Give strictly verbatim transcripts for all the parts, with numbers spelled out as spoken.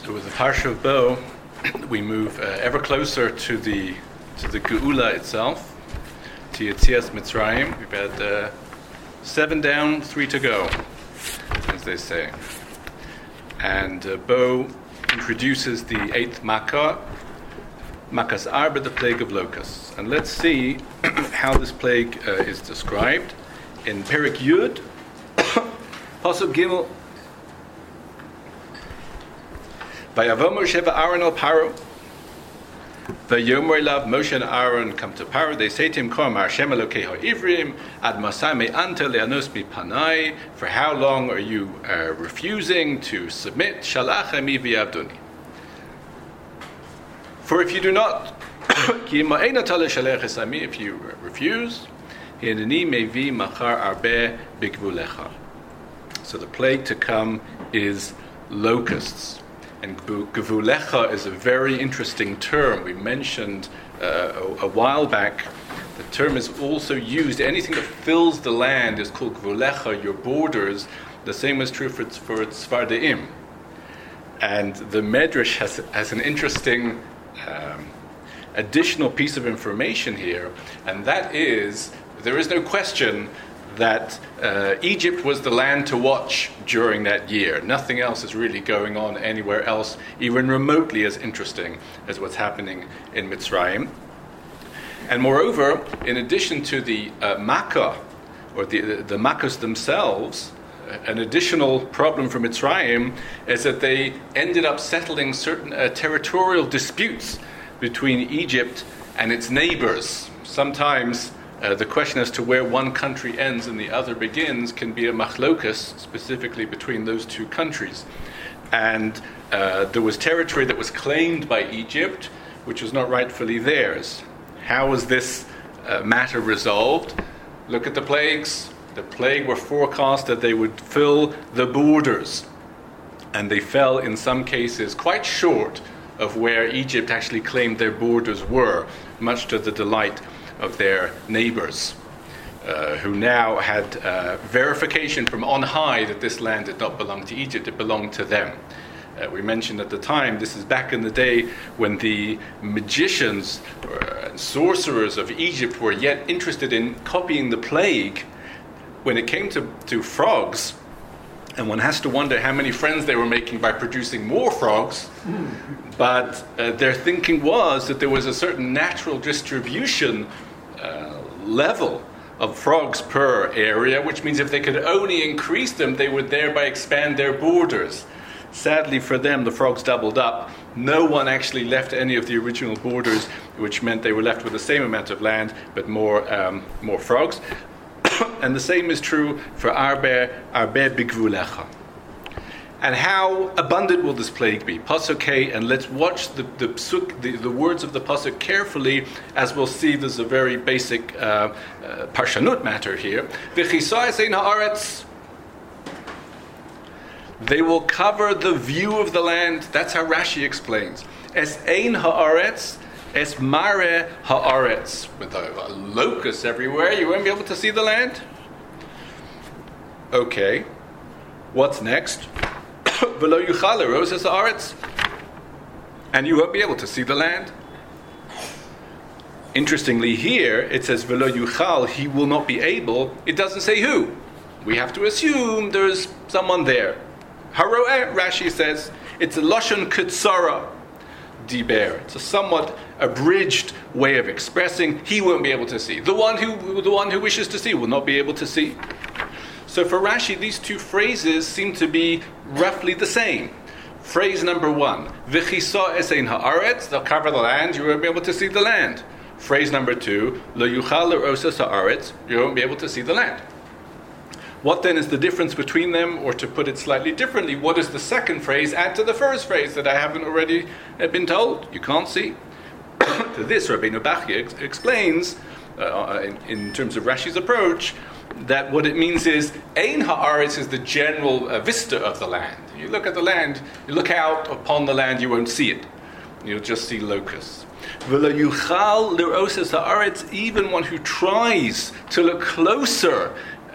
So with the Parsha of Bo, we move uh, ever closer to the to the Geula itself, to Yetzias Mitzrayim. We've had uh, seven down, three to go, as they say. And uh, Bo introduces the eighth Makkah, Makas Arba, the plague of locusts. And let's see how this plague uh, is described in Perek Yud, Pasuk Gimel. Vayavo Moshe v'Aaron al Paro. Vayomer elav Moshe and Aaron come to Paro. They say to him, Kol Amar Hashem Elokei ha'Ivrim ad masai me'anta le'anos mipanai. For how long are you uh, refusing to submit? Shalach emi v'yavduni. For if you do not, ki ma'enata le'shalech esami, if you refuse, hineni mevi machar arbe bigvulecha. So the plague to come is locusts. And Gevulecha is a very interesting term. We mentioned uh, a, a while back, the term is also used. Anything that fills the land is called Gevulecha, your borders. The same is true for, for Tzfardeim. And the Medrash has, has an interesting um, additional piece of information here, and that is, there is no question that uh, Egypt was the land to watch during that year. Nothing else is really going on anywhere else, even remotely as interesting as what's happening in Mitzrayim. And moreover, in addition to the uh, Makkah, or the, the, the Makkahs themselves, an additional problem for Mitzrayim is that they ended up settling certain uh, territorial disputes between Egypt and its neighbors. Sometimes Uh, the question as to where one country ends and the other begins can be a machlokas, specifically between those two countries. And uh, there was territory that was claimed by Egypt, which was not rightfully theirs. How was this uh, matter resolved? Look at the plagues. The plague were forecast that they would fill the borders. And they fell, in some cases, quite short of where Egypt actually claimed their borders were, much to the delight of their neighbors, uh, who now had uh, verification from on high that this land did not belong to Egypt, it belonged to them. Uh, we mentioned at the time, this is back in the day when the magicians uh, and sorcerers of Egypt were yet interested in copying the plague. When it came to, to frogs, and one has to wonder how many friends they were making by producing more frogs, but uh, their thinking was that there was a certain natural distribution uh, level of frogs per area, which means if they could only increase them, they would thereby expand their borders. Sadly for them, the frogs doubled up. No one actually left any of the original borders, which meant they were left with the same amount of land, but more um, more frogs. And the same is true for Arbe, Arbe Bigvulecha. And how abundant will this plague be? Pasuk K, and let's watch the the, psuk, the the words of the pasuk carefully, as we'll see. There's a very basic uh, uh, parshanut matter here. V'chisai sein haaretz. They will cover the view of the land. That's how Rashi explains. Es ein haaretz. Es mare haaretz, with a, a locust everywhere, you won't be able to see the land? Okay. What's next? V'lo yuchal eros es haaretz. And you won't be able to see the land. Interestingly here, it says v'lo yuchal, he will not be able. It doesn't say who. We have to assume there's someone there. Haroeh, Rashi says, it's a lashon kutsara. Diber. It's a somewhat abridged way of expressing he won't be able to see. The one who the one who wishes to see will not be able to see. So for Rashi, these two phrases seem to be roughly the same. Phrase number one, V'chisa esein haaretz, they'll cover the land, you won't be able to see the land. Phrase number two, Lo yuchal l'rosas haaretz, you won't be able to see the land. What then is the difference between them? Or to put it slightly differently, what does the second phrase add to the first phrase that I haven't already been told? You can't see. To this, Rabbeinu Bachya ex- explains, uh, in, in terms of Rashi's approach, that what it means is, Ein haaretz is the general uh, vista of the land. You look at the land, you look out upon the land, you won't see it. You'll just see locusts. V'lo yuchal l'rosas haaretz, even one who tries to look closer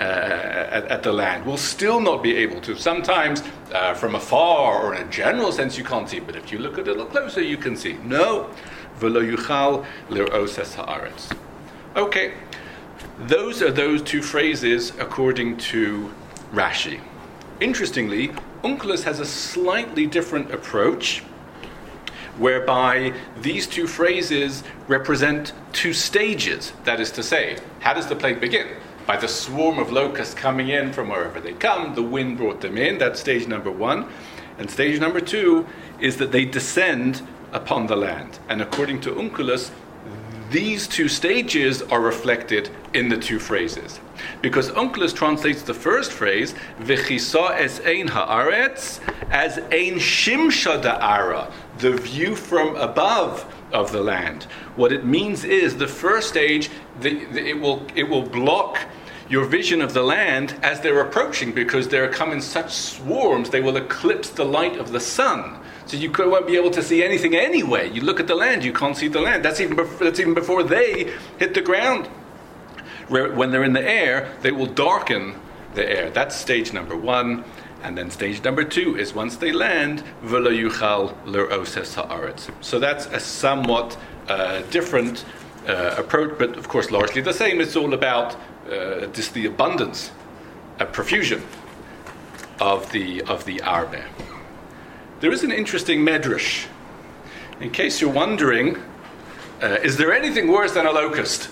uh, at, at the land, will still not be able to. Sometimes uh, from afar or in a general sense you can't see, but if you look a little closer you can see. No. V'lo yuchal lir'os es ha'aretz. Okay. Those are those two phrases according to Rashi. Interestingly, Onkelos has a slightly different approach, whereby these two phrases represent two stages. That is to say, how does the plague begin? By the swarm of locusts coming in from wherever they come, the wind brought them in, that's stage number one. And stage number two is that they descend upon the land. And according to Onkelos, these two stages are reflected in the two phrases. Because Onkelos translates the first phrase, V'chisa es ein haaretz, as ein shimsha da'ara, the view from above of the land. What it means is the first stage, the, the, it will it will block your vision of the land as they're approaching, because they're come in such swarms, they will eclipse the light of the sun. So you won't be able to see anything anyway. You look at the land, you can't see the land. That's even before, that's even before they hit the ground. When they're in the air, they will darken the air. That's stage number one. And then stage number two is once they land, v'lo yuchal lir'os es ha'aretz. So that's a somewhat uh, different uh, approach, but of course largely the same. It's all about uh, just the abundance, a profusion of the of the arbe. There is an interesting medrash. In case you're wondering, uh, is there anything worse than a locust?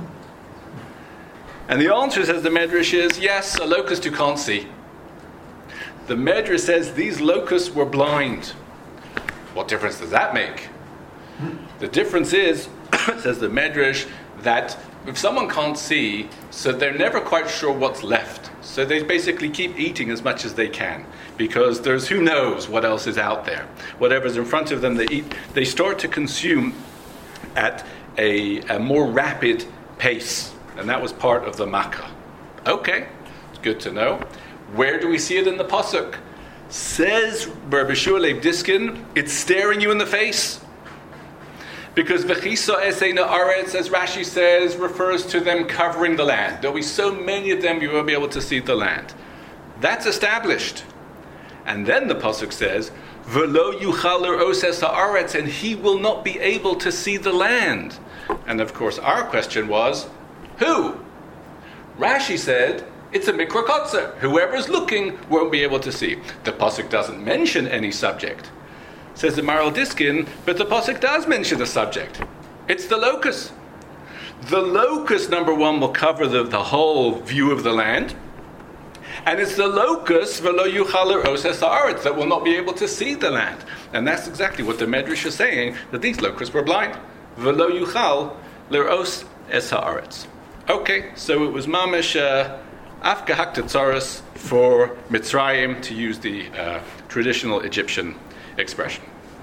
And the answer, says the medrash, is yes, a locust you can't see. The medrash says these locusts were blind. What difference does that make? The difference is, says the medrash, that if someone can't see, so they're never quite sure what's left. So they basically keep eating as much as they can, because there's who knows what else is out there. Whatever's in front of them, they eat. They start to consume at a, a more rapid pace, and that was part of the makkah. Okay, it's good to know. Where do we see it in the pasuk? Says Rabbi Shua Leib Diskin, it's staring you in the face. Because v'chisa eseina aretz, as Rashi says, refers to them covering the land. There'll be so many of them you won't be able to see the land. That's established. And then the pasuk says, v'lo yuchal lir'os es ha'aretz, and he will not be able to see the land. And of course our question was, who? Rashi said, it's a mikra kotzer. Whoever's looking won't be able to see. The pasuk doesn't mention any subject. Says the Maral Diskin, but the pasuk does mention a subject. It's the locust. The locust, number one, will cover the, the whole view of the land. And it's the locust, v'lo yuchal lir'os es ha'aretz, that will not be able to see the land. And that's exactly what the Medrash is saying, that these locusts were blind. V'lo yuchal lir'os es ha'aretz. Okay, so it was mamish uh, afka haktetzaros for Mitzrayim, to use the uh, traditional Egyptian expression.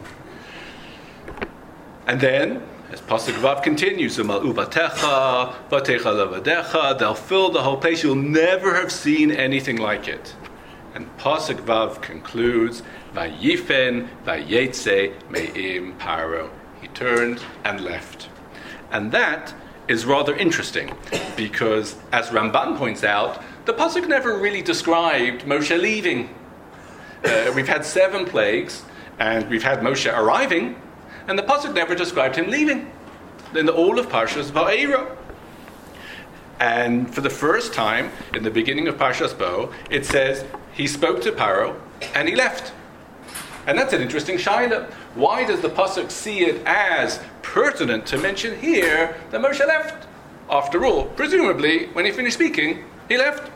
And then, as Pasuk Vav continues, Umal'u batecha, batecha levadecha, they'll fill the whole place. You'll never have seen anything like it. And Pasuk Vav concludes, Vayifen, vayetze, me'im paro. He turned and left. And that is rather interesting, because, as Ramban points out, the Pasuk never really described Moshe leaving. Uh, we've had seven plagues, and we've had Moshe arriving, and the pasuk never described him leaving in the, all of Parshas Va'era. And for the first time in the beginning of Parshas Bo, it says he spoke to Paro and he left. And that's an interesting shaila. Why does the pasuk see it as pertinent to mention here that Moshe left? After all, presumably, when he finished speaking, he left.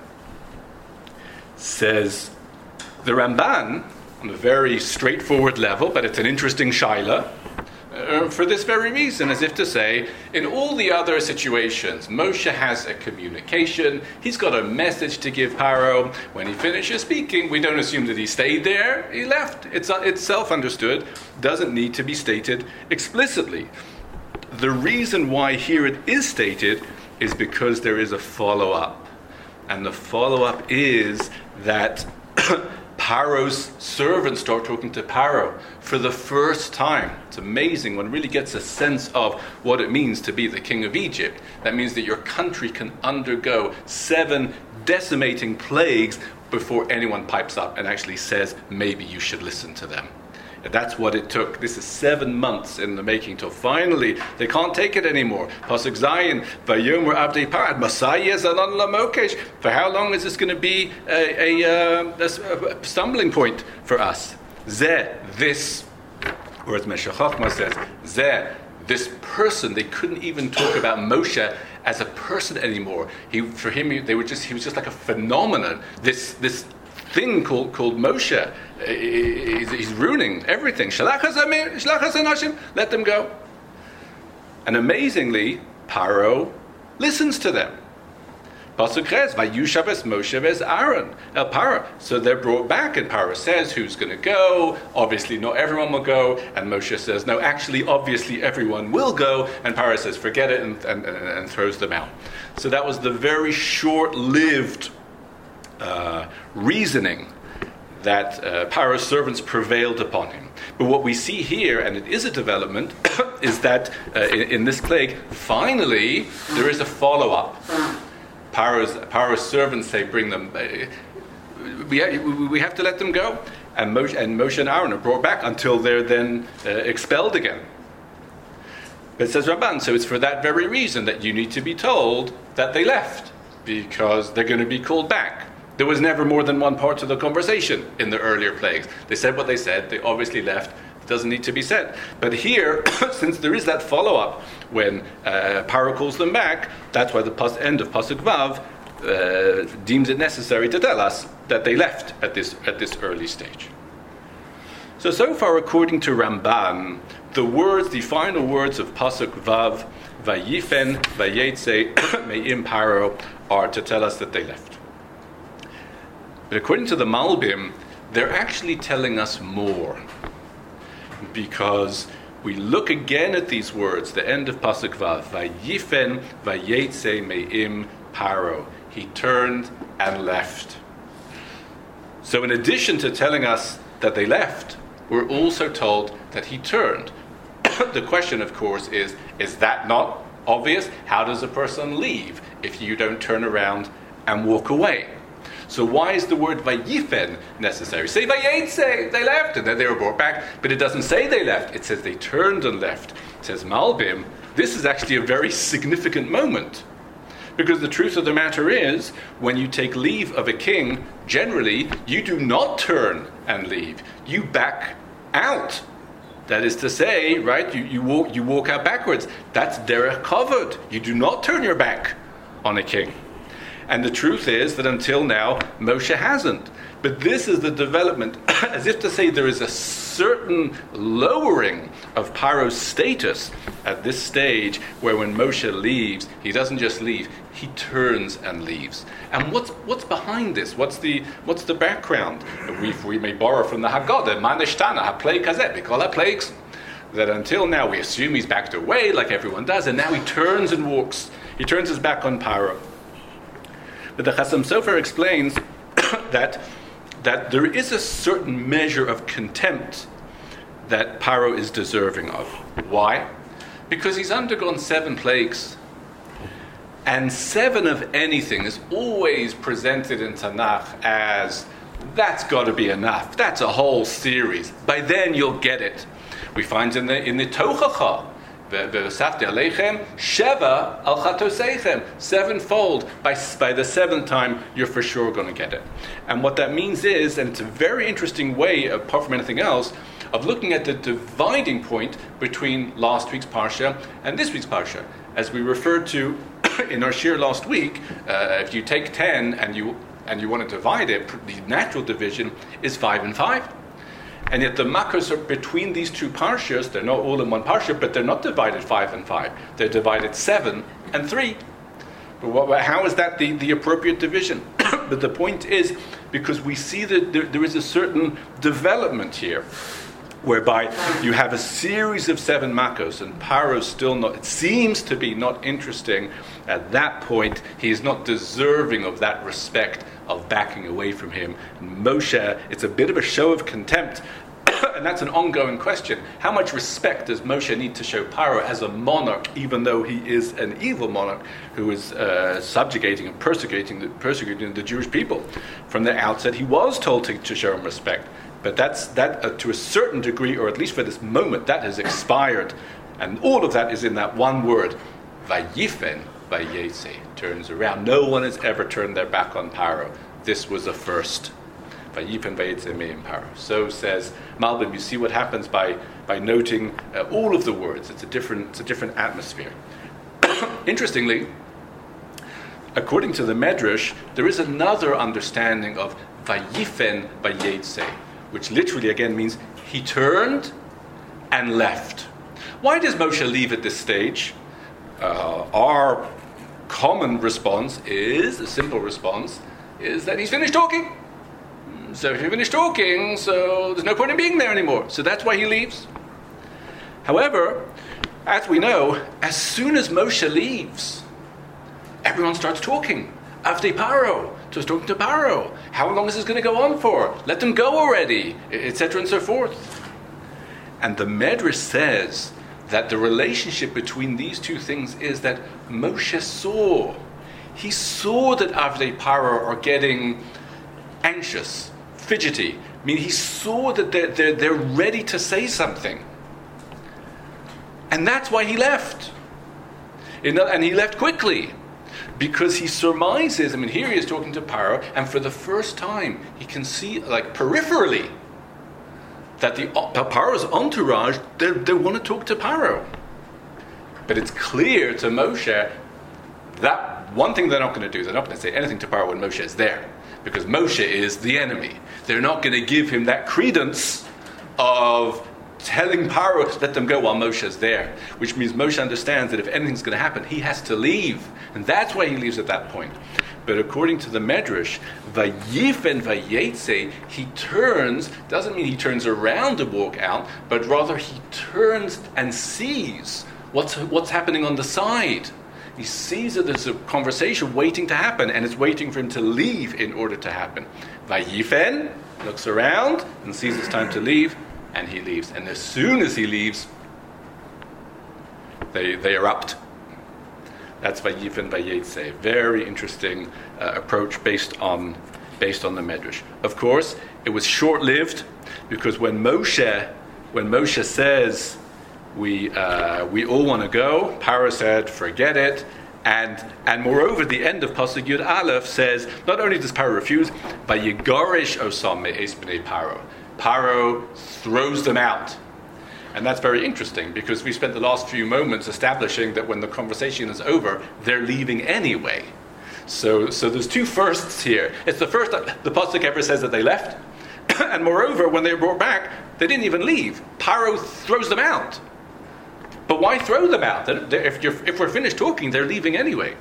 Says the Ramban, on a very straightforward level, but it's an interesting shaila, uh, for this very reason, as if to say, in all the other situations, Moshe has a communication, he's got a message to give Paro. When he finishes speaking, we don't assume that he stayed there, he left. It's, uh, it's self-understood, doesn't need to be stated explicitly. The reason why here it is stated is because there is a follow-up. And the follow-up is that Paro's servants start talking to Paro for the first time. It's amazing. One really gets a sense of what it means to be the king of Egypt. That means that your country can undergo seven decimating plagues before anyone pipes up and actually says, maybe you should listen to them. And that's what it took. This is seven months in the making till finally they can't take it anymore. Pasuk Zayin, Vayomer Abdei Parad, Masayeh Zalan Lamokesh. For how long is this going to be a, a, uh, a stumbling point for us? Zeh, this, or as Meshech Chochmah says, Zeh, this person. They couldn't even talk about Moshe as a person anymore. He, for him, they were just he was just like a phenomenon. This this. thing called called Moshe, he's, he's ruining everything. Let them go. And amazingly, Paro listens to them. Pasuk Ches, Vayushaves Moshe ves Aaron el Paro. So they're brought back, and Paro says, "Who's going to go?" Obviously, not everyone will go. And Moshe says, "No, actually, obviously, everyone will go." And Paro says, "Forget it," and, and, and throws them out. So that was the very short-lived Uh, reasoning that uh, Paro's servants prevailed upon him. But what we see here, and it is a development, is that uh, in, in this plague, finally, there is a follow-up. Paro's, Paro's servants say, bring them, uh, we, we have to let them go. And Moshe, and Moshe and Aaron are brought back until they're then uh, expelled again. But it says Ramban, so it's for that very reason that you need to be told that they left, because they're going to be called back. There was never more than one part to the conversation in the earlier plagues. They said what they said. They obviously left. It doesn't need to be said. But here, since there is that follow-up when uh, Paro calls them back, that's why the pas- end of Pasuk Vav uh, deems it necessary to tell us that they left at this at this early stage. So, so far, according to Ramban, the words, the final words of Pasuk Vav, Vayifen, Vayetze, Me'im Paro, are to tell us that they left. But according to the Malbim, they're actually telling us more. Because we look again at these words, the end of Pasuk Vav, Vayifen, Vayetze, Me'im Paro. He turned and left. So in addition to telling us that they left, we're also told that he turned. The question, of course, is, is that not obvious? How does a person leave if you don't turn around and walk away? So why is the word Vayifen necessary? Say Vayetze, they left, and then they were brought back. But it doesn't say they left. It says they turned and left. It says Malbim, this is actually a very significant moment. Because the truth of the matter is, when you take leave of a king, generally, you do not turn and leave. You back out. That is to say, right, you, you walk you walk out backwards. That's derech kavod. You do not turn your back on a king. And the truth is that until now, Moshe hasn't. But this is the development, as if to say there is a certain lowering of Paro's status at this stage, where when Moshe leaves, he doesn't just leave, he turns and leaves. And what's what's behind this? What's the what's the background? We we may borrow from the Haggadah, Manishtana, HaPlague Kazet, we call that plagues. That until now we assume he's backed away like everyone does, and now he turns and walks. He turns his back on Paro. But the Chasam Sofer explains that that there is a certain measure of contempt that Paro is deserving of. Why? Because he's undergone seven plagues. And seven of anything is always presented in Tanakh as, that's got to be enough. That's a whole series. By then you'll get it. We find in the in the Tochacha, V'osafti aleichem sheva al chatoseichem, sevenfold. By by the seventh time, you're for sure going to get it. And what that means is, and it's a very interesting way, apart from anything else, of looking at the dividing point between last week's parsha and this week's parsha. As we referred to in our shir last week, uh, if you take ten and you and you want to divide it, the natural division is five and five. And yet the makros are between these two parshas. They're not all in one parsha, but they're not divided five and five. They're divided seven and three. But what, how is that the, the appropriate division? But the point is, because we see that there, there is a certain development here. whereby you have a series of seven makos, and Paro's still not, it seems to be not interesting. At that point, he is not deserving of that respect of backing away from him. And Moshe, it's a bit of a show of contempt, and that's an ongoing question. How much respect does Moshe need to show Paro as a monarch, even though he is an evil monarch who is uh, subjugating and persecuting the, persecuting the Jewish people? From the outset, he was told to, to show him respect. But that's that uh, to a certain degree, or at least for this moment, that has expired. And all of that is in that one word, Vayifen, Vayetze, turns around. No one has ever turned their back on Paro. This was a first. Vayifen, Vayetze, Me'im Paro. So says Malbim. You see what happens by by noting uh, all of the words. It's a different, it's a different atmosphere. Interestingly, according to the Medrash, there is another understanding of Vayifen, Vayetze, which literally again means he turned and left. Why does Moshe leave at this stage? Uh, our common response is, a simple response, is that he's finished talking. So if you're finished talking, so there's no point in being there anymore. So that's why he leaves. However, as we know, as soon as Moshe leaves, everyone starts talking. Avdei Paro, just talking to Paro. How long is this going to go on for? Let them go already, et cetera and so forth. And the Medrash says that the relationship between these two things is that Moshe saw. He saw that Avdei Paro are getting anxious, fidgety. I mean, he saw that they're, they're, they're ready to say something. And that's why he left. And he left quickly. Because he surmises, I mean, here he is talking to Paro, and for the first time, he can see, like, peripherally, that the uh, Paro's entourage, they they want to talk to Paro. But it's clear to Moshe that one thing they're not going to do, they're not going to say anything to Paro when Moshe is there, because Moshe is the enemy. They're not going to give him that credence of telling Paro, let them go while Moshe is there, which means Moshe understands that if anything's going to happen, he has to leave, and that's why he leaves at that point. But according to the Medrash, Vayifen Vayetze, he turns, doesn't mean he turns around to walk out, but rather he turns and sees what's what's happening on the side. He sees that there's a conversation waiting to happen, and it's waiting for him to leave in order to happen. Vayifen looks around and sees it's time to leave, and he leaves. And as soon as he leaves, they they erupt. That's Vayifen Vayetze. Very interesting uh, approach based on based on the Medrash. Of course, it was short-lived, because when Moshe when Moshe says we uh, we all want to go, Paro said, forget it. And and moreover, the end of Pasuk Yud Aleph says, not only does Paro refuse, Vayigarish osam me'es bnei Paro. Paro throws them out. And that's very interesting, because we spent the last few moments establishing that when the conversation is over, they're leaving anyway. So so there's two firsts here. It's the first that the Pasuk ever says that they left. And moreover, when they were brought back, they didn't even leave. Paro throws them out. But why throw them out? If, you're, if we're finished talking, they're leaving anyway.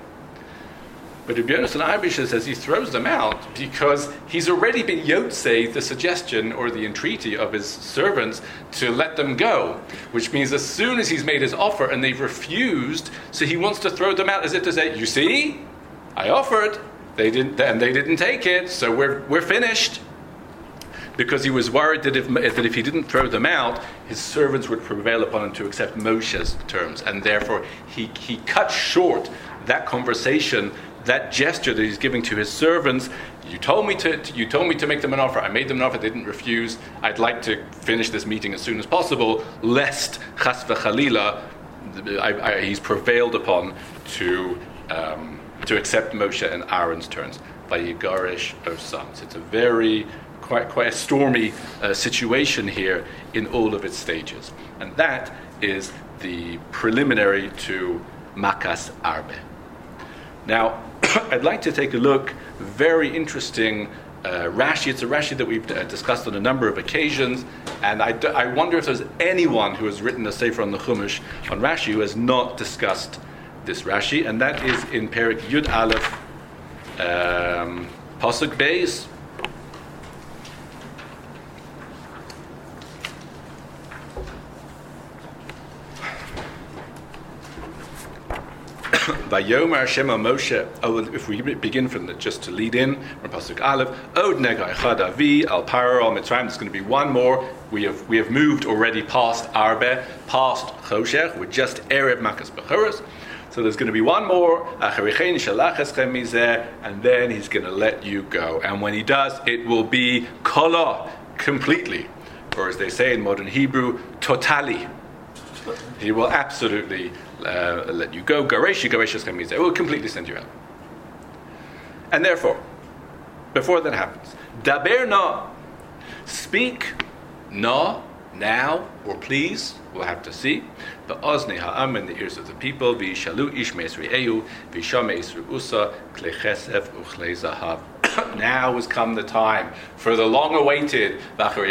But Rabbi Yonasan Eibisher says he throws them out because he's already been yotzei the suggestion or the entreaty of his servants to let them go, which means as soon as he's made his offer and they've refused, so he wants to throw them out as if to say, you see, I offered, they didn't, and they didn't take it, so we're we're finished. Because he was worried that if, that if he didn't throw them out, his servants would prevail upon him to accept Moshe's terms, and therefore he he cut short that conversation, that gesture that he's giving to his servants. You told me to, to you told me to make them an offer. I made them an offer. They didn't refuse. I'd like to finish this meeting as soon as possible, lest chas v'chalila, I, I, he's prevailed upon to um, to accept Moshe and Aaron's terms. Vayigarish osam. So it's a very quite quite a stormy uh, situation here in all of its stages, and that is the preliminary to Makas Arbe. Now, I'd like to take a look, very interesting uh, Rashi. It's a Rashi that we've uh, discussed on a number of occasions, and I, d- I wonder if there's anyone who has written a Sefer on the Chumash on Rashi who has not discussed this Rashi, and that is in Perek Yud Aleph, um, Pasuk Beis. Vayomer Hashem al Moshe. Oh, if we begin from the, just to lead in from Pasuk Aleph, Od Nega Echad Avi al Paro al Mitzrayim. There's going to be one more. We have we have moved already past Arbe, past Choshech. We're just Erev Makas Bechoros. So there's going to be one more, and then he's going to let you go. And when he does, it will be kala, completely. Or as they say in modern Hebrew, totally. He will absolutely uh, let you go. Gareshi, garesh chemizeh. It will completely send you out. And therefore, before that happens, daber na, speak na, now, or please, we'll have to see. The ozni ha'am, in the ears of the people, v'yishalu ish me'esri eyu, v'yisham me'esri usa, kle chesef uchle zahav. Now has come the time for the long-awaited.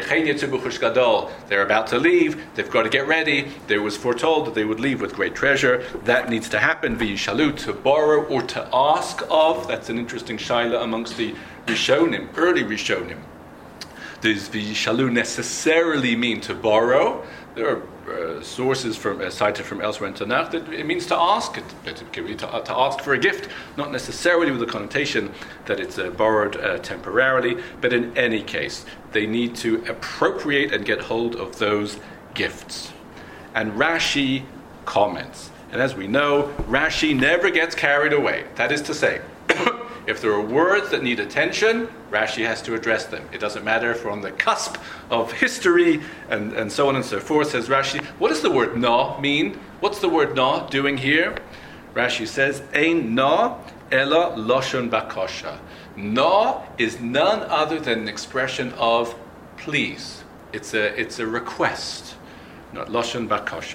They're about to leave. They've got to get ready. There was foretold that they would leave with great treasure. That needs to happen. V'yishalu, to borrow or to ask of. That's an interesting shaila amongst the Rishonim, early Rishonim. Does v'yishalu necessarily mean to borrow? There are uh, sources from uh, cited from elsewhere in Tanakh that it means to ask. It, it can be to, uh, to ask for a gift, not necessarily with the connotation that it's uh, borrowed uh, temporarily, but in any case, they need to appropriate and get hold of those gifts. And Rashi comments, and as we know, Rashi never gets carried away. That is to say, if there are words that need attention, Rashi has to address them. It doesn't matter if we're on the cusp of history and, and so on and so forth, says Rashi. What does the word na mean? What's the word na doing here? Rashi says, Ein na ela loshon bakosha. Na is none other than an expression of please. It's a, it's a request, not loshon bakosha.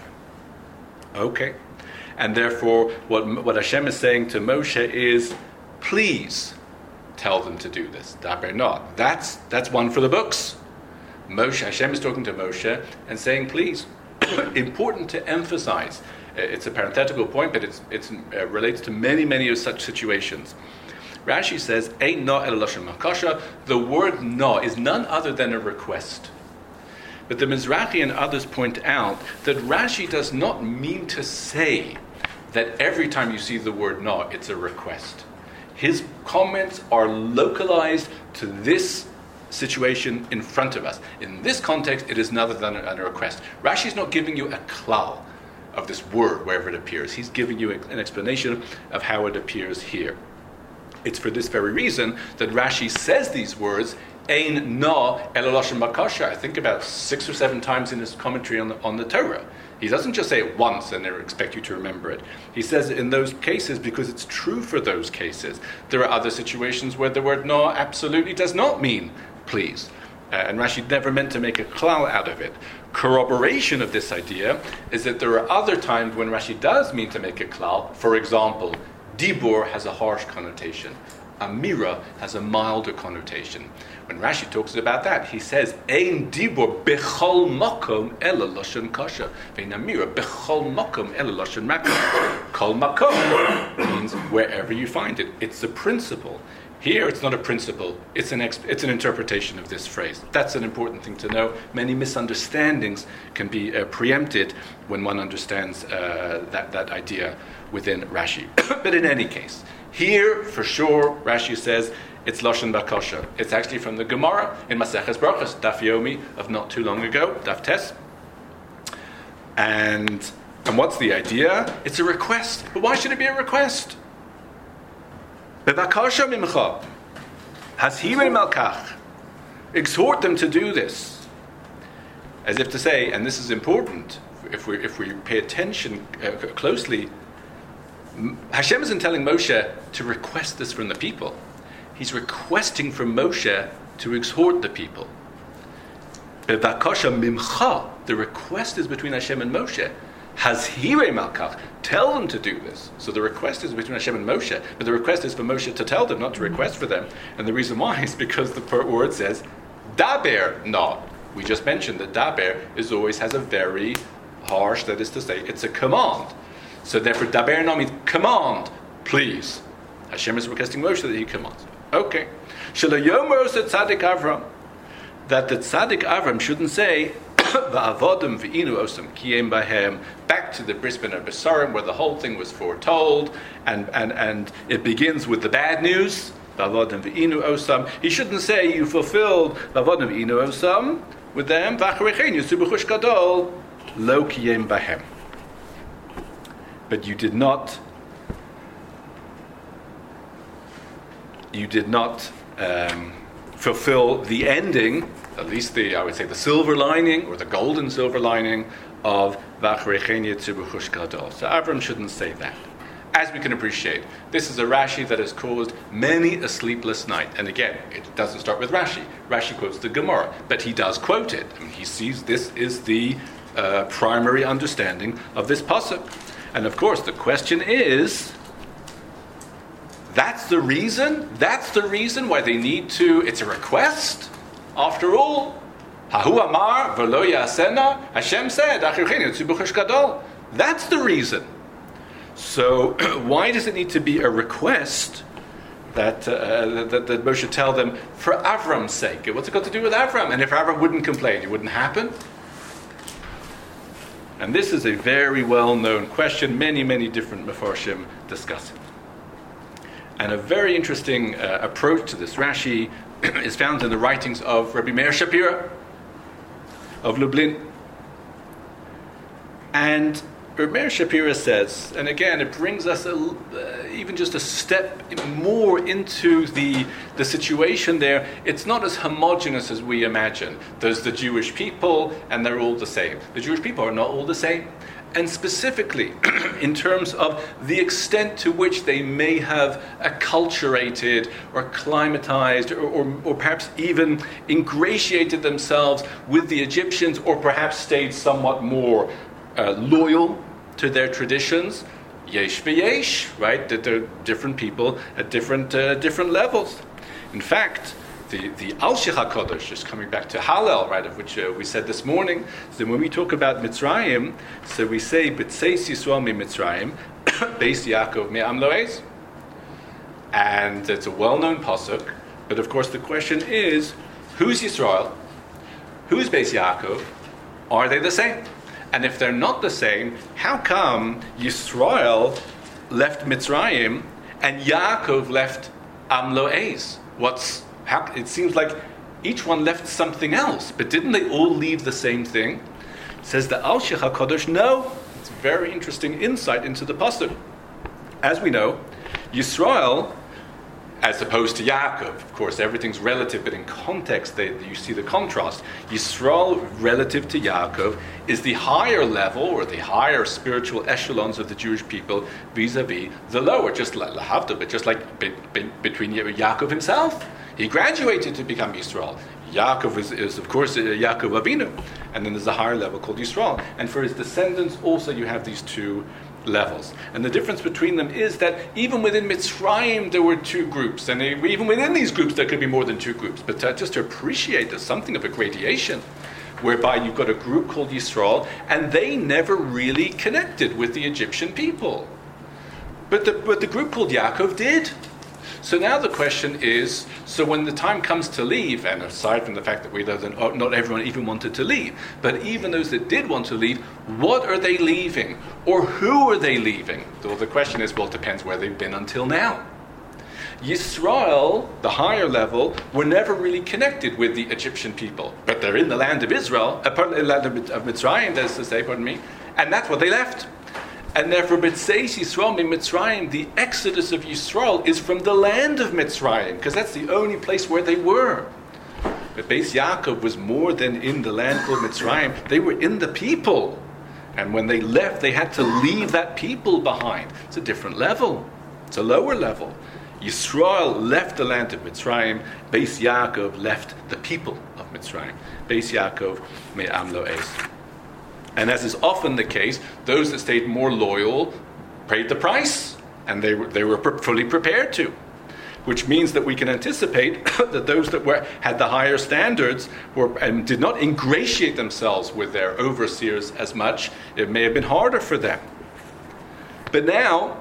Okay. And therefore, what, what Hashem is saying to Moshe is, please tell them to do this. Daber not. That's that's one for the books. Moshe, Hashem is talking to Moshe and saying, please. Important to emphasize. It's a parenthetical point, but it's it's uh, relates to many many of such situations. Rashi says, "Ein na el lashon makasha." The word "na" is none other than a request. But the Mizrahi and others point out that Rashi does not mean to say that every time you see the word "na," it's a request. His comments are localized to this situation in front of us. In this context, it is none than a request. Rashi is not giving you a klal of this word wherever it appears. He's giving you an explanation of how it appears here. It's for this very reason that Rashi says these words, Ein na el lashon bakasha, I think about six or seven times in his commentary on the, on the Torah. He doesn't just say it once and expect you to remember it. He says it in those cases because it's true for those cases. There are other situations where the word no absolutely does not mean please. Uh, and Rashi never meant to make a klal out of it. Corroboration of this idea is that there are other times when Rashi does mean to make a klal. For example, dibur has a harsh connotation. Amira has a milder connotation. When Rashi talks about that, he says, Ein dibur bechol makom ela lashon kasha. Vein amira bechol makom ela lashon makom. Kol makom means wherever you find it. It's a principle. Here, it's not a principle. It's an exp- it's an interpretation of this phrase. That's an important thing to know. Many misunderstandings can be uh, preempted when one understands uh, that, that idea within Rashi. But in any case, here, for sure, Rashi says, it's Lashon Bakosha. It's actually from the Gemara in Maseches Brachos, Daf Yomi of not too long ago, Daf Tes. And, and what's the idea? It's a request. But why should it be a request? Bebakasha mimcha. Hashirei malkach. Exhort them to do this. As if to say, and this is important, if we if we pay attention uh, closely, Hashem isn't telling Moshe to request this from the people. He's requesting from Moshe to exhort the people. Bevakasha mimcha, the request is between Hashem and Moshe. Hazhirei malkach, tell them to do this. So the request is between Hashem and Moshe, but the request is for Moshe to tell them, not to request for them. And the reason why is because the word says, daber na. We just mentioned that daber is always has a very harsh, that is to say, it's a command. So therefore, daber na means command, please. Hashem is requesting Moshe that he commands. Okay. Shelo yomer tzaddik Avram. That the tzaddik Avram shouldn't say, Va'avodim v'inu osam kiyem bahem, back to the Bris Ben Besarim, where the whole thing was foretold, and, and, and it begins with the bad news. Va'avodim v'inu osam. He shouldn't say you fulfilled Va'avodim v'inu osam with them. V'acharechen yusu b'chush gadol lo kiyem bahem. But you did not. You did not um, fulfill the ending, at least the, I would say, the silver lining, or the golden silver lining of V'acharechen yitzu b'chush gadol. So Avram shouldn't say that. As we can appreciate, this is a Rashi that has caused many a sleepless night. And again, it doesn't start with Rashi. Rashi quotes the Gemara, but he does quote it. I mean, he sees this is the uh, primary understanding of this pasuk. And of course, the question is, that's the reason? That's the reason why they need to, it's a request? After all, Hahu Amar v'lo yasena, Hashem said, that's the reason. So why does it need to be a request that, uh, that, that Moshe tell them for Avram's sake? What's it got to do with Avram? And if Avram wouldn't complain, it wouldn't happen? And this is a very well-known question. Many, many different Mefarshim discuss it. And a very interesting uh, approach to this Rashi is found in the writings of Rabbi Meir Shapira of Lublin. And Rabbi Meir Shapira says, and again, it brings us a, uh, even just a step more into the, the situation there. It's not as homogeneous as we imagine. There's the Jewish people, and they're all the same. The Jewish people are not all the same. And specifically, in terms of the extent to which they may have acculturated or acclimatized or, or, or perhaps even ingratiated themselves with the Egyptians, or perhaps stayed somewhat more uh, loyal to their traditions. Yesh v'yesh, right? That there are different people at different uh, different levels. In fact, The, the Al-Shich HaKadosh, just coming back to Hallel, right, of which uh, we said this morning, so when we talk about Mitzrayim, so we say, B'tseis Yisrael mi Mitzrayim, Beis Yaakov mi Am Lo'ez. And it's a well-known pasuk, but of course the question is, who's Yisrael? Who's Beis Yaakov? Are they the same? And if they're not the same, how come Yisrael left Mitzrayim and Yaakov left Am Lo'ez? What's How, it seems like each one left something else, but didn't they all leave the same thing? Says the Al-Shich HaKadosh, no. It's a very interesting insight into the pasuk. As we know, Yisrael, as opposed to Yaakov, of course, everything's relative, but in context, they, you see the contrast. Yisrael, relative to Yaakov, is the higher level, or the higher spiritual echelons of the Jewish people, vis-a-vis the lower, just like Lahavda, but just like be, be, between Yaakov himself. He graduated to become Yisrael. Yaakov is, is of course, uh, Yaakov Avinu. And then there's a higher level called Yisrael. And for his descendants, also you have these two levels. And the difference between them is that even within Mitzrayim, there were two groups. And even within these groups, there could be more than two groups. But uh, just to appreciate, there's something of a gradation, whereby you've got a group called Yisrael, and they never really connected with the Egyptian people. But the, but the group called Yaakov did. So now the question is, so when the time comes to leave, and aside from the fact that we know that not everyone even wanted to leave, but even those that did want to leave, what are they leaving? Or who are they leaving? Well, the question is, well, it depends where they've been until now. Yisrael, the higher level, were never really connected with the Egyptian people. But they're in the land of Israel, uh, pardon, the land of Mitzrayim, that's to say, pardon me, and that's what they left. And therefore, B'tseis Yisrael mi Mitzrayim, the exodus of Yisrael is from the land of Mitzrayim, because that's the only place where they were. But Beis Yaakov was more than in the land called Mitzrayim. They were in the people. And when they left, they had to leave that people behind. It's a different level. It's a lower level. Yisrael left the land of Mitzrayim. Beis Yaakov left the people of Mitzrayim. Beis Yaakov mi Am Lo'ez. And as is often the case, those that stayed more loyal paid the price, and they were, they were fully prepared to. Which means that we can anticipate that those that were had the higher standards were and did not ingratiate themselves with their overseers as much. It may have been harder for them. But now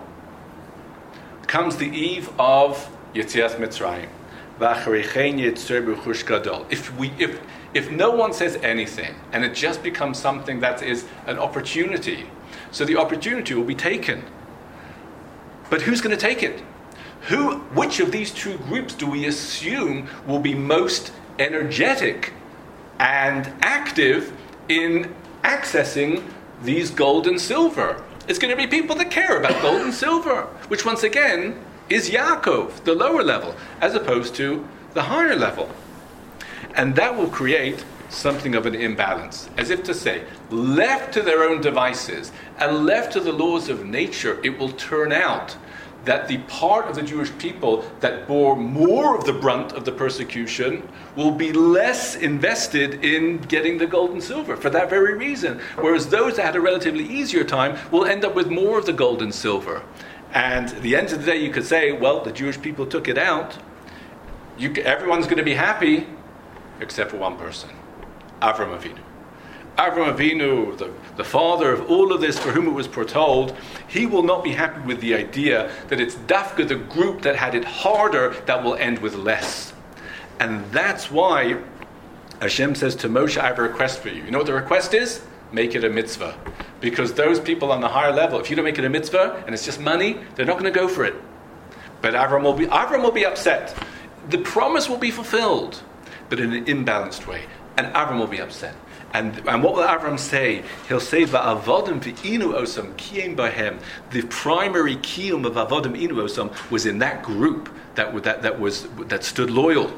comes the eve of Yetzias Mitzrayim. If we if if no one says anything and it just becomes something that is an opportunity, so the opportunity will be taken. But who's going to take it? Who, which of these two groups do we assume will be most energetic and active in accessing these gold and silver? It's going to be people that care about gold and silver, which once again is Yaakov, the lower level, as opposed to the higher level. And that will create something of an imbalance. As if to say, left to their own devices and left to the laws of nature, it will turn out that the part of the Jewish people that bore more of the brunt of the persecution will be less invested in getting the gold and silver for that very reason. Whereas those that had a relatively easier time will end up with more of the gold and silver. And at the end of the day, you could say, well, the Jewish people took it out. You, everyone's going to be happy, except for one person, Avram Avinu. Avram Avinu, the, the father of all of this, for whom it was foretold, he will not be happy with the idea that it's Dafka, the group that had it harder, that will end with less. And that's why Hashem says to Moshe, I have a request for you. You know what the request is? Make it a mitzvah. Because those people on the higher level, if you don't make it a mitzvah, and it's just money, they're not going to go for it. But Avram will be, Avram will be upset. The promise will be fulfilled, but in an imbalanced way. And Avram will be upset. And, and what will Avram say? He'll say, "Va'avodim v'inu osam kiyem bahem." The primary kiyum of avodim inu osam was in that group that that that was that stood loyal.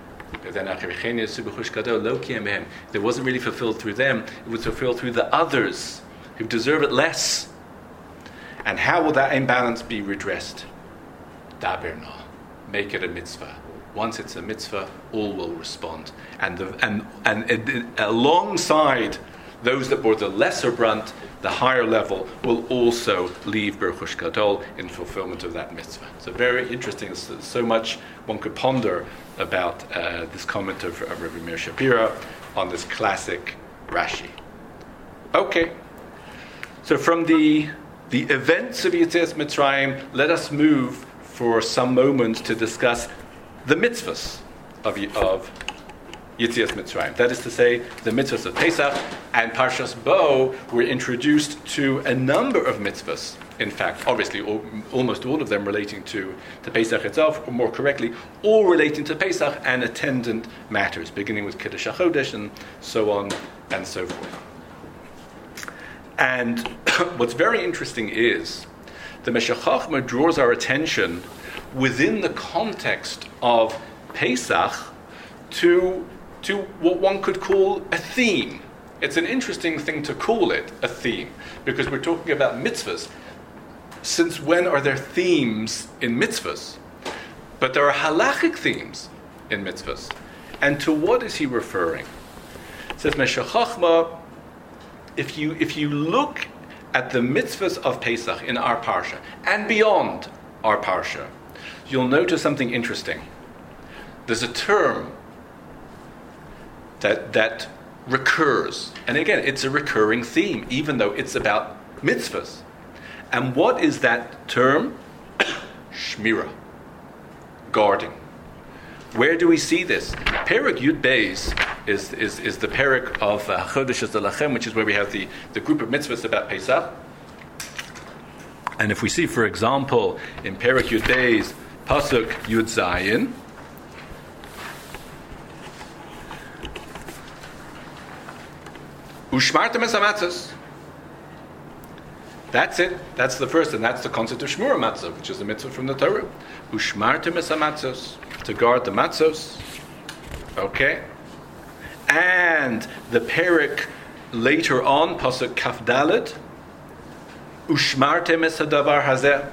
It wasn't really fulfilled through them; it was fulfilled through the others who deserve it less. And how will that imbalance be redressed? Daberna, make it a mitzvah. Once it's a mitzvah, all will respond. And, the, and, and and alongside those that bore the lesser brunt, the higher level will also leave Berchush Gadol in fulfillment of that mitzvah. So very interesting. So, so much one could ponder about uh, this comment of, of Rabbi Meir Shapira on this classic Rashi. Okay. So from the, the events of Yetzias Mitzrayim, let us move for some moments to discuss the mitzvahs of, of Yetzias Mitzrayim. That is to say, the mitzvahs of Pesach and Parshas Bo were introduced to a number of mitzvahs. In fact, obviously, all, almost all of them relating to, to Pesach itself, or more correctly, all relating to Pesach and attendant matters, beginning with Kiddush HaChodesh and so on and so forth. And what's very interesting is the Meshech Chochmah draws our attention within the context of Pesach to, to what one could call a theme. It's an interesting thing to call it a theme, because we're talking about mitzvahs. Since when are there themes in mitzvahs? But there are halachic themes in mitzvahs. And to what is he referring? It says Meshech Chochmah, if you, if you look at the mitzvahs of Pesach in our parsha, and beyond our parsha, you'll notice something interesting. There's a term that that recurs. And again, it's a recurring theme, even though it's about mitzvahs. And what is that term? Shmira. Guarding. Where do we see this? Perek Yud Beis is, is, is the perek of Chodesh Lachem, which is where we have the, the group of mitzvahs about Pesach. And if we see, for example, in Perek Yud Beis, Pasuk Yud Zayin, Ushmartem es hamatzos. That's it. That's the first, and that's the concept of Shmura Matzah, which is a mitzvah from the Torah. Ushmartem es hamatzos, to guard the matzos. Okay. And the perek later on, Pasuk Kaf Dalet, Ushmartem es hadavar hazeh.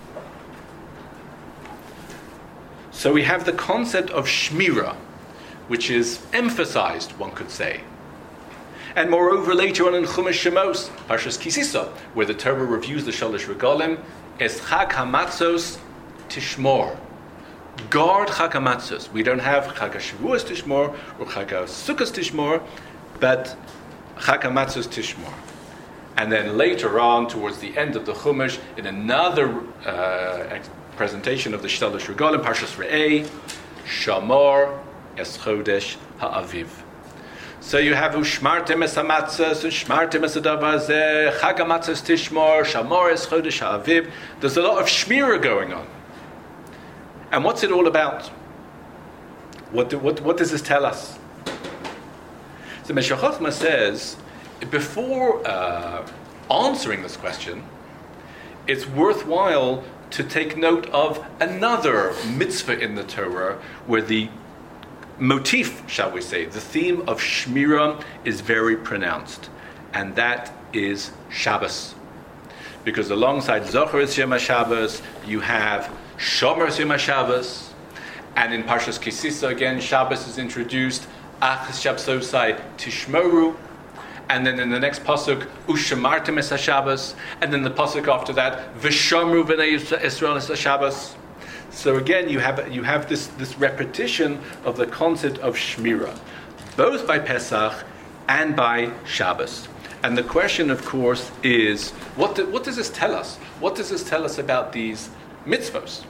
So we have the concept of Shmira, which is emphasized, one could say. And moreover, later on in Chumash Shemos, Parshas Kisisa, where the Torah reviews the Shalosh Regalim, es Chag HaMatzos Tishmor. Guard Chag HaMatzos. We don't have Chag HaShavuos Tishmor or Chag HaSukkos Tishmor, but Chag HaMatzos Tishmor. And then later on, towards the end of the Chumash, in another uh, presentation of the Shalosh Regalim, Parshas Re'eh, Shamor es Chodesh HaAviv. So you have Ushmartem es hamatzos, Ushmartem es hadavar zeh, Chag hamatzos tishmor, Shamor es chodesh ha'aviv. There's a lot of shmira going on. And what's it all about? What, do, what, what does this tell us? So Meshech Chochmah says, before uh, answering this question, it's worthwhile to take note of another mitzvah in the Torah where the motif, shall we say, the theme of Shmira is very pronounced, and that is Shabbos. Because alongside Zocher es Yom HaShabbos, you have Shomer es Yom HaShabbos, and in Parshas Kisisa again, Shabbos is introduced, Achas Shabsosai Tishmoru, and then in the next pasuk, Ushamartem es HaShabbos, and then the pasuk after that, V'shamru v'nei Yisrael es HaShabbos. So again, you have you have this, this repetition of the concept of Shmira, both by Pesach and by Shabbos. And the question, of course, is, what, do, what does this tell us? What does this tell us about these mitzvos?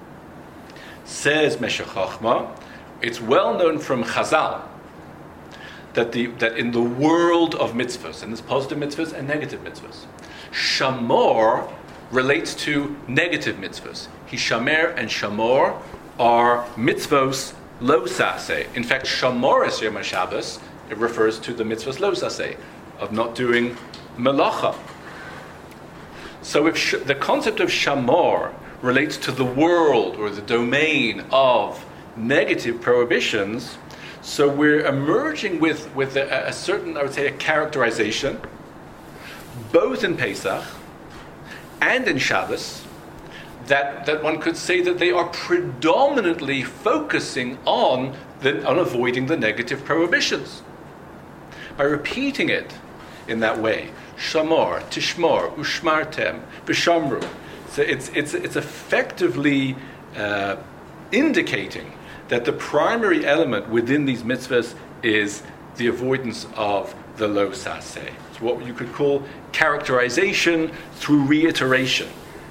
Says Meshech Chochmah, it's well known from Chazal that the that in the world of mitzvos, and there's positive mitzvos and negative mitzvos, Shamor relates to negative mitzvos. Hishamer and Shamor are mitzvos lo saseh. In fact, Shamor es Yom HaShabbos, it refers to the mitzvos lo saseh, of not doing melacha. So if sh- the concept of Shamor relates to the world or the domain of negative prohibitions, so we're emerging with, with a, a certain, I would say, a characterization, both in Pesach and in Shabbos, that, that one could say that they are predominantly focusing on, the, on avoiding the negative prohibitions. By repeating it in that way, Shamor, Tishmor, Ushmartem, B'shamru. So it's, it's, it's effectively uh, indicating that the primary element within these mitzvahs is the avoidance of the lo saseh. It's what you could call characterization through reiteration.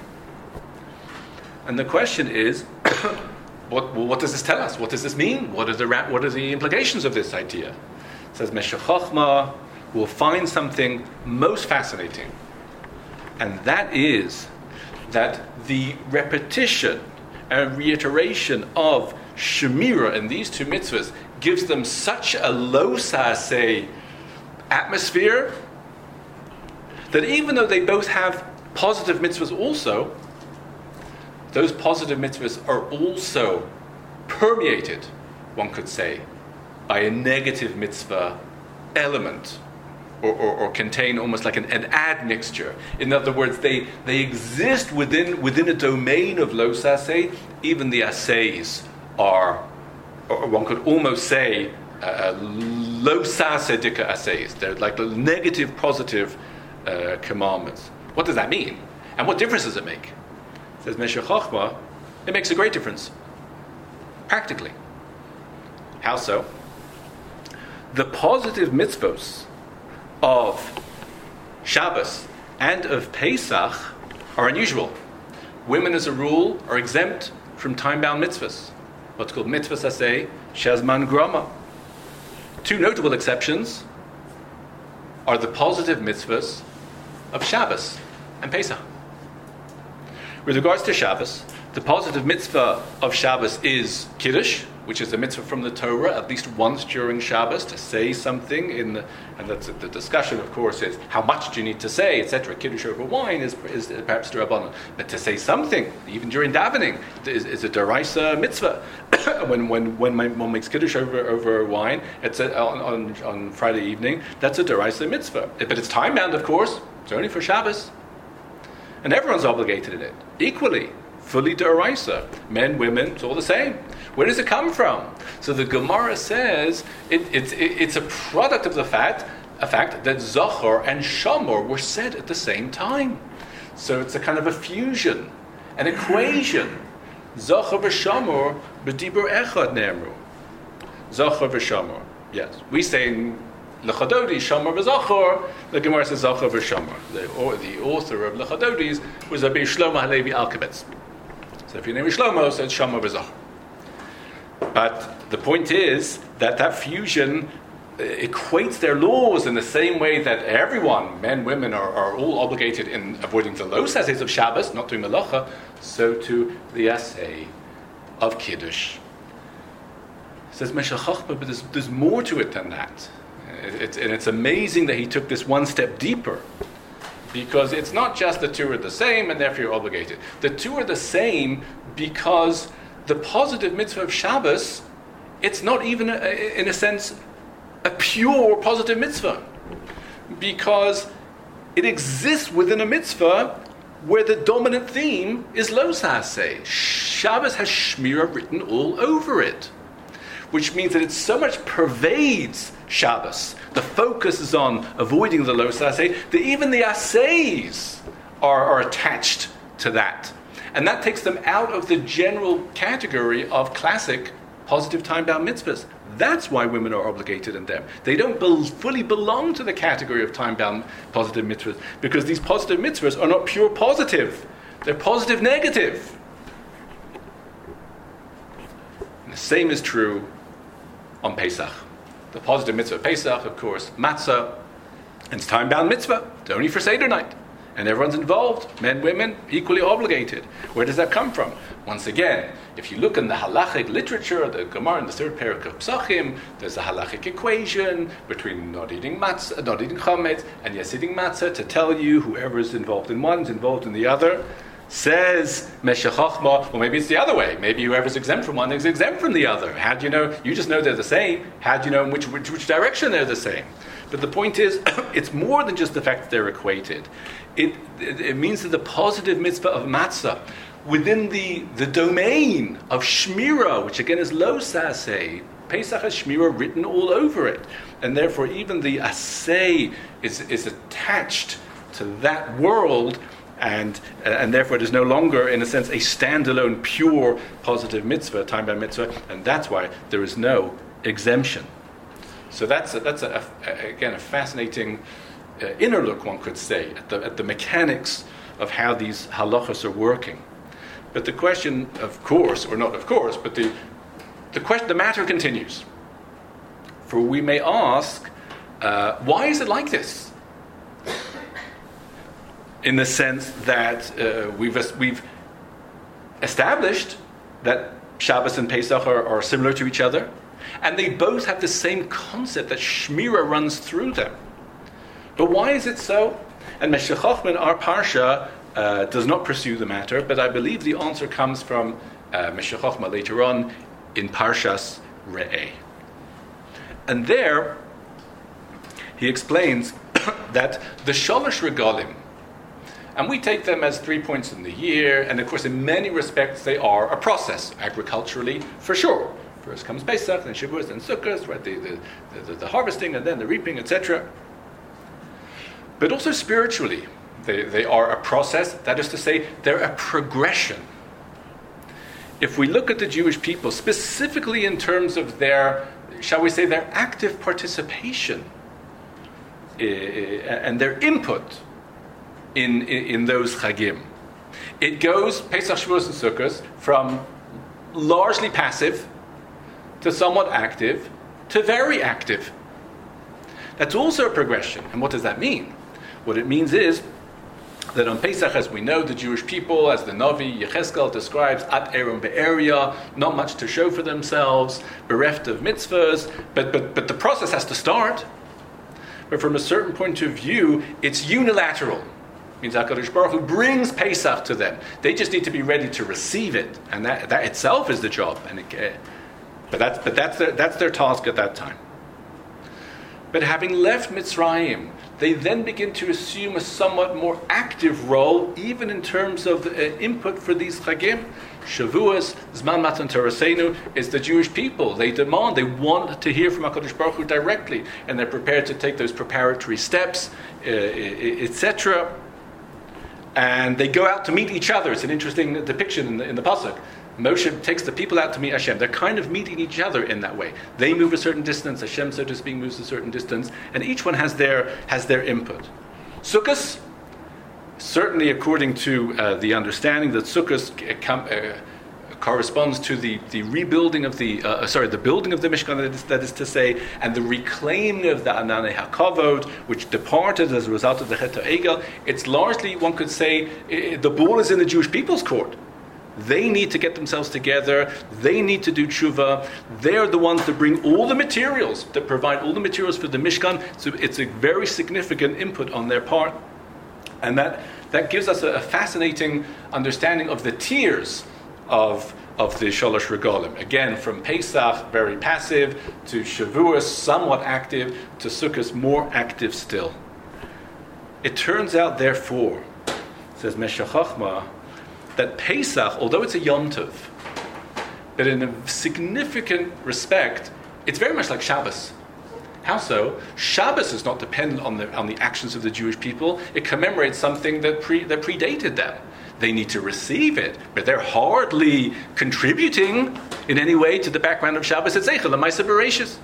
And the question is, what, what does this tell us? What does this mean? What are the, what are the implications of this idea? It says, Meshech Chochmah will find something most fascinating, and that is that the repetition and reiteration of Shemira in these two mitzvahs gives them such a lo saseh atmosphere that even though they both have positive mitzvahs also, those positive mitzvahs are also permeated, one could say, by a negative mitzvah element, or, or, or contain almost like an, an admixture. In other words, they, they exist within, within a domain of lo saseh. Even the assays are, or one could almost say, uh, lo saseh dika assays. They're like the negative, positive uh, commandments. What does that mean? And what difference does it make? Says Meshech Chochmah, it makes a great difference. Practically. How so? The positive mitzvos of Shabbos and of Pesach are unusual. Women, as a rule, are exempt from time-bound mitzvahs, what's called mitzvahs aseh, shezman grama. Two notable exceptions are the positive mitzvahs of Shabbos and Pesach. With regards to Shabbos, the positive mitzvah of Shabbos is Kiddush, which is a mitzvah from the Torah, at least once during Shabbos, to say something in the, and that's the discussion, of course, is how much do you need to say, et cetera. Kiddush over wine is, is perhaps d'Rabbanan, but to say something, even during davening, is, is a deraisa mitzvah. when when when one makes Kiddush over over wine, it's a, on, on on Friday evening, that's a deraisa mitzvah. But it's time bound, of course. It's only for Shabbos, and everyone's obligated in it equally. Fully d'oraisa. Men, women, it's all the same. Where does it come from? So the Gemara says it, it, it, it's a product of the fact, a fact that Zohar and Shamor were said at the same time. So it's a kind of a fusion, an equation. Zohar v'Shamor b'dibur echad ne'emru. Zohar v'Shamor. Yes. We say in Lechadodi, Shamor v'Zohar. The Gemara says Zohar v'Shamor. The, or, the author of Lechadodis was Rabbi Shlomo Halevi Alkabetz. So if your name is Shlomo, so it's Shamor v'Zohar. But the point is that that fusion equates their laws in the same way that everyone, men, women, are, are all obligated in avoiding the low assays of Shabbos, not doing melacha, so to the assay of Kiddush. Says Meshech Chochmah, but there's, there's more to it than that. It, it, and it's amazing that he took this one step deeper, because it's not just the two are the same and therefore you're obligated. The two are the same because the positive mitzvah of Shabbos, it's not even, a, in a sense, a pure positive mitzvah, because it exists within a mitzvah where the dominant theme is lo saseh. Shabbos has Shmira written all over it, which means that it so much pervades Shabbos. The focus is on avoiding the lo saseh, that even the assays are, are attached to that. And that takes them out of the general category of classic positive time-bound mitzvahs. That's why women are obligated in them. They don't be- fully belong to the category of time-bound positive mitzvahs, because these positive mitzvahs are not pure positive. They're positive negative. And the same is true on Pesach. The positive mitzvah of Pesach, of course, matzah, and it's time-bound mitzvah. It's only for Seder night. And everyone's involved, men, women, equally obligated. Where does that come from? Once again, if you look in the halachic literature, the Gemara in the third parak of Psachim, there's a halachic equation between not eating matzah, not eating chametz, and yes, eating matzah, to tell you whoever is involved in one is involved in the other. Says Meshech Chochmah, well, maybe it's the other way. Maybe whoever's exempt from one is exempt from the other. How do you know? You just know they're the same. How do you know in which, which, which direction they're the same? But the point is, it's more than just the fact that they're equated. It, it, it means that the positive mitzvah of matzah, within the, the domain of Shmira, which again is lo saseh, Pesach has Shmira written all over it. And therefore even the assay is, is attached to that world, and uh, and therefore it is no longer, in a sense, a standalone, pure, positive mitzvah, time-bound mitzvah, and that's why there is no exemption. So that's a, that's a, a, again a fascinating uh, inner look, one could say, at the at the mechanics of how these halachas are working. But the question, of course, or not of course, but the the question, the matter continues. For we may ask, uh, why is it like this? In the sense that uh, we've we've established that Shabbos and Pesach are, are similar to each other, and they both have the same concept that Shmira runs through them. But why is it so? And Meshech Chochmah in our parsha uh, does not pursue the matter, but I believe the answer comes from uh, Meshech Chochmah later on in Parshas Re'eh. And there he explains that the Shalosh Regalim, and we take them as three points in the year, and of course in many respects they are a process, agriculturally, for sure. First comes Pesach, then Shavuos, then Sukkot, right, the, the, the, the harvesting, and then the reaping, et cetera. But also spiritually, they, they are a process, that is to say, they're a progression. If we look at the Jewish people, specifically in terms of their, shall we say, their active participation uh, and their input In, in, in those chagim. It goes, Pesach, Shavuos, and Sukkot, from largely passive to somewhat active to very active. That's also a progression. And what does that mean? What it means is that on Pesach, as we know, the Jewish people, as the Navi Yechezkel describes, at Eron Be'eria, not much to show for themselves, bereft of mitzvahs, but, but, but the process has to start. But from a certain point of view, it's unilateral. Means HaKadosh Baruch Hu brings Pesach to them. They just need to be ready to receive it, and that, that itself is the job. And it, uh, but that's but that's their that's their task at that time. But having left Mitzrayim, they then begin to assume a somewhat more active role, even in terms of uh, input for these chagim. Shavuos, Zman Matan Torasenu, is the Jewish people. They demand, they want to hear from HaKadosh Baruch Hu directly, and they're prepared to take those preparatory steps, uh, et cetera. And they go out to meet each other. It's an interesting depiction in the, in the Pasuk. Moshe takes the people out to meet Hashem. They're kind of meeting each other in that way. They move a certain distance. Hashem, so to speak, moves a certain distance. And each one has their has their input. Sukkos, certainly according to uh, the understanding that Sukkos uh, corresponds to the, the rebuilding of the, uh, sorry, the building of the Mishkan, that is, that is to say, and the reclaiming of the Ananei HaKavod, which departed as a result of the Chet HaEgel. It's largely, one could say, I- the ball is in the Jewish people's court. They need to get themselves together. They need to do tshuva. They're the ones that bring all the materials, that provide all the materials for the Mishkan. So it's a very significant input on their part. And that, that gives us a, a fascinating understanding of the tiers of, of the Shalosh Regalim. Again, from Pesach, very passive, to Shavuos, somewhat active, to Sukkot, more active still. It turns out, therefore, says Meshech Chochmah, that Pesach, although it's a Yom Tov, but in a significant respect, it's very much like Shabbos. How so? Shabbos is not dependent on the on the actions of the Jewish people. It commemorates something that pre, that predated them. They need to receive it, but they're hardly contributing in any way to the background of Shabbos. It's Eichel, L'Maaseh Bereishis.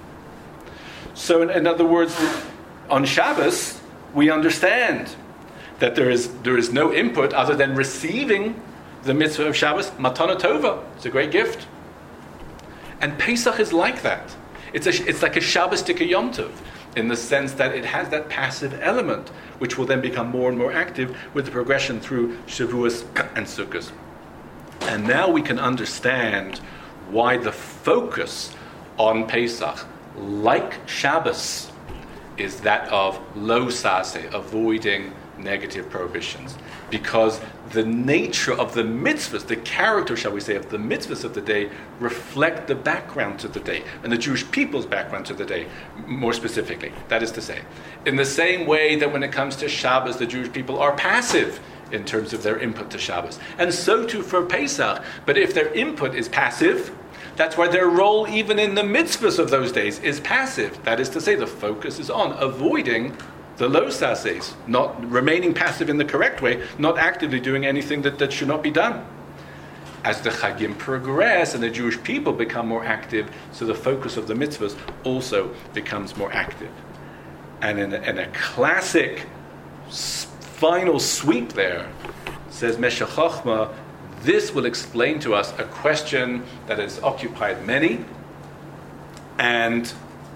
So, in, in other words, on Shabbos, we understand that there is there is no input other than receiving the mitzvah of Shabbos, Matana Tova. It's a great gift. And Pesach is like that. It's a, it's like a Shabbos Tika Yom Tov, in the sense that it has that passive element, which will then become more and more active with the progression through Shavuos and Sukkot. And now we can understand why the focus on Pesach, like Shabbos, is that of lo saseh, avoiding negative prohibitions. Because the nature of the mitzvahs, the character, shall we say, of the mitzvahs of the day reflect the background to the day, and the Jewish people's background to the day, more specifically. That is to say, in the same way that when it comes to Shabbos, the Jewish people are passive in terms of their input to Shabbos. And so too for Pesach. But if their input is passive, that's why their role even in the mitzvahs of those days is passive. That is to say, the focus is on avoiding the lo sases, not remaining passive in the correct way, not actively doing anything that, that should not be done. As the Chagim progress and the Jewish people become more active, so the focus of the mitzvahs also becomes more active. And in a, in a classic s- final sweep there, says Meshech Chochmah, this will explain to us a question that has occupied many, and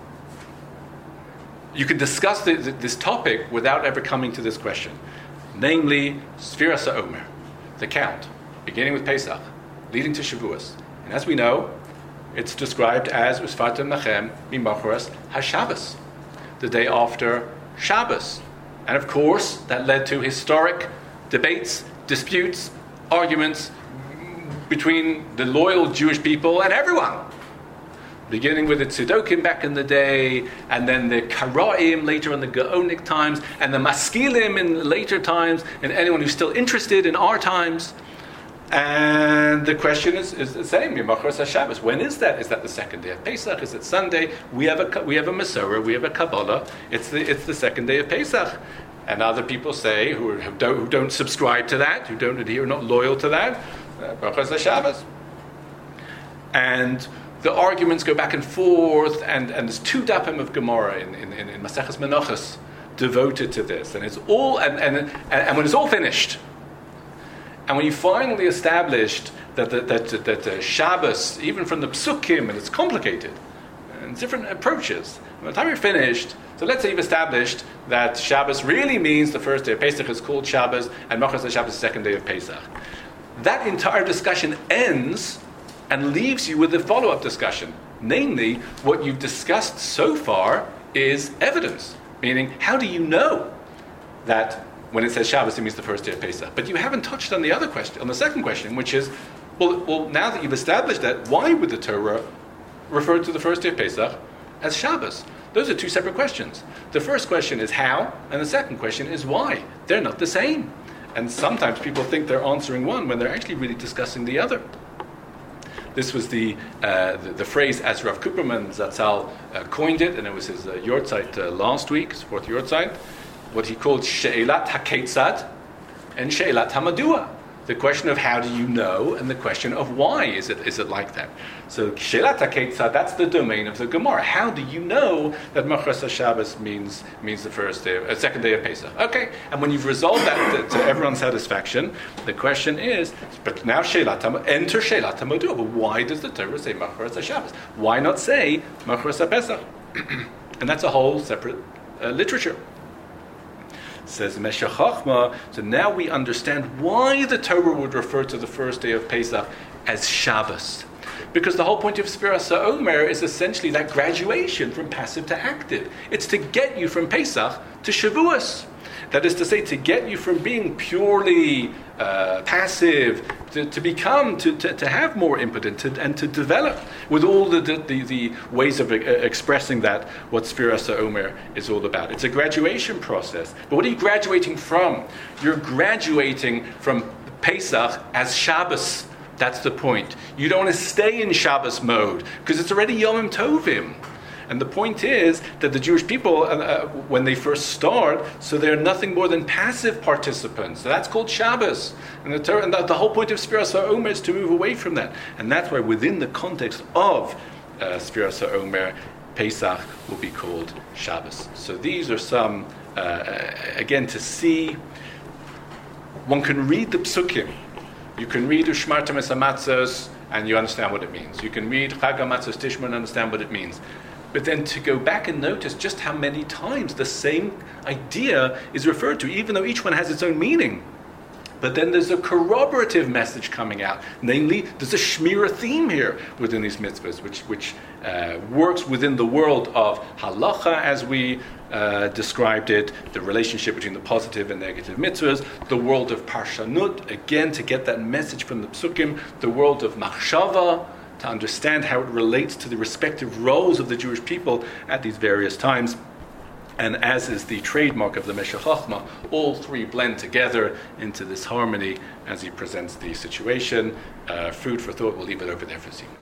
you can discuss the, the, this topic without ever coming to this question, namely Sfiras HaOmer, the count, beginning with Pesach, leading to Shavuos. And as we know, it's described as Usfartem Lachem Mimachoras HaShabbos, the day after Shabbos. And of course, that led to historic debates, disputes, arguments between the loyal Jewish people and everyone. Beginning with the Tzedokim back in the day, and then the Karaim later in the Gaonic times, and the Maskilim in later times, and anyone who's still interested in our times. And the question is, is the same, Yomachos HaShabbos. When is that? Is that the second day of Pesach? Is it Sunday? We have a we have a Masorah, we have a Kabbalah. It's the it's the second day of Pesach. And other people say, who, are, who, don't, who don't subscribe to that, who don't adhere, not loyal to that, Yomachos HaShabbos. And the arguments go back and forth, and, and there's two dapim of Gemara in, in, in, in Maseches Menachos devoted to this. And it's all and, and, and when it's all finished, and when you finally established that the, that, that the Shabbos, even from the Psukim, and it's complicated, and different approaches, by the time you're finished, so let's say you've established that Shabbos really means the first day of Pesach is called Shabbos, and Machos HaShabbos is the second day of Pesach. That entire discussion ends and leaves you with a follow-up discussion. Namely, what you've discussed so far is evidence. Meaning, how do you know that when it says Shabbos, it means the first day of Pesach? But you haven't touched on the other question, on the second question, which is, well, well, now that you've established that, why would the Torah refer to the first day of Pesach as Shabbos? Those are two separate questions. The first question is how, and the second question is why. They're not the same. And sometimes people think they're answering one when they're actually really discussing the other. This was the, uh, the the phrase as Rav Kuperman Zatzal uh, coined it, and it was his uh, Yortzeit uh, last week, his fourth Yortzeit, what he called She'elat HaKetzad and She'elat HaMadua. the question of how do you know, and the question of why is it is it like that. So Shelat HaKetzad, that's the domain of the Gemara. How do you know that Machras HaShabbos means means the first day, uh, second day of Pesach? Okay, and when you've resolved that to, to everyone's satisfaction, the question is, but now Shelat HaModua, enter Shelat HaModua. But why does the Torah say Machras HaShabbos? Why not say Machras HaPesach? And that's a whole separate uh, literature. Says Meshech Chochmah, so now we understand why the Torah would refer to the first day of Pesach as Shabbos. Because the whole point of Sfiras HaOmer is essentially that graduation from passive to active. It's to get you from Pesach to Shavuos. That is to say, to get you from being purely uh, passive, to, to become, to, to, to have more impetus, to, and to develop with all the, the, the ways of uh, expressing that, what Sfiras HaOmer is all about. It's a graduation process. But what are you graduating from? You're graduating from Pesach as Shabbos. That's the point. You don't want to stay in Shabbos mode, because it's already Yom Tovim. And the point is that the Jewish people, uh, uh, when they first start, so they're nothing more than passive participants. So that's called Shabbos. And the, ter- and the, the whole point of Sfiras HaOmer is to move away from that. And that's why within the context of uh, Sfiras HaOmer, Pesach will be called Shabbos. So these are some, uh, again, to see, one can read the Psukim. You can read Ushmartem es HaMatzos, and you understand what it means. You can read Chag HaMatzos Tishma and understand what it means. But then to go back and notice just how many times the same idea is referred to, even though each one has its own meaning. But then there's a corroborative message coming out. Namely, there's a Shmira theme here within these mitzvahs, which, which uh, works within the world of halacha, as we uh, described it, the relationship between the positive and negative mitzvahs, the world of Parshanut, again, to get that message from the Psukim, the world of Machshava, to understand how it relates to the respective roles of the Jewish people at these various times. And as is the trademark of the Meshech Chochmah, all three blend together into this harmony as he presents the situation. Uh, food for thought, we'll leave it over there for Zim.